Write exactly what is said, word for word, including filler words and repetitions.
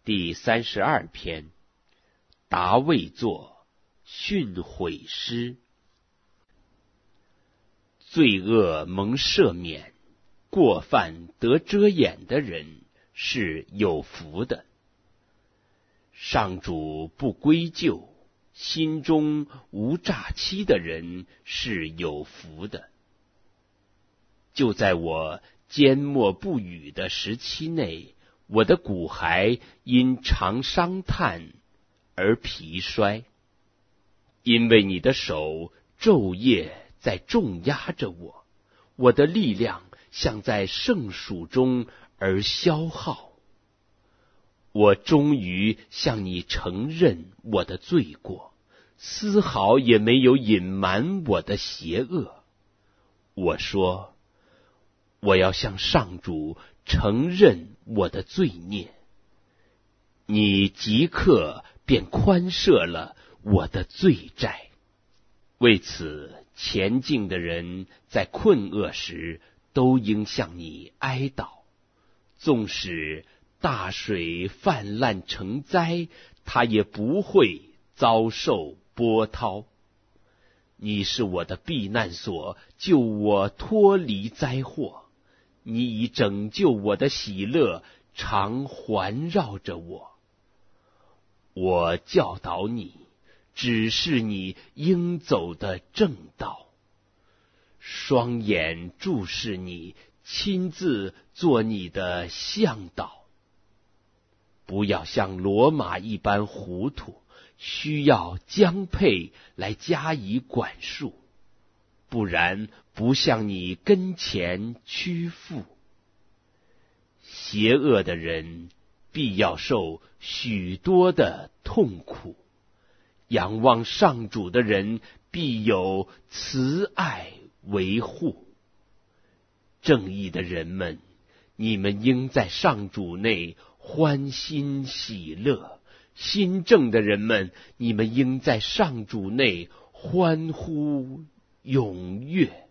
第三十二篇，达卫作训诲诗。罪恶蒙赦免，过犯得遮掩的人是有福的。上主不归咎，心中无诈欺的人是有福的。就在我缄默不语的时期内，我的骨骸因常伤叹而疲衰，因为你的手昼夜在重压着我，我的力量像在盛暑中而消耗。我终于向你承认我的罪过，丝毫也没有隐瞒我的邪恶。我说，我要向上主承认我的罪孽，你即刻便宽赦了我的罪债。为此，前进的人在困厄时都应向你哀悼，纵使大水泛滥成灾，他也不会遭受波涛。你是我的避难所，救我脱离灾祸。你以拯救我的喜乐常环绕着我。我教导你，指示你应走的正道，双眼注视你，亲自做你的向导。不要像骡马一般糊涂，需要将配来加以管束，不然不向你跟前屈服。邪恶的人必要受许多的痛苦，仰望上主的人必有慈爱维护。正义的人们，你们应在上主内欢欣喜乐；心正的人们，你们应在上主内欢呼踊跃。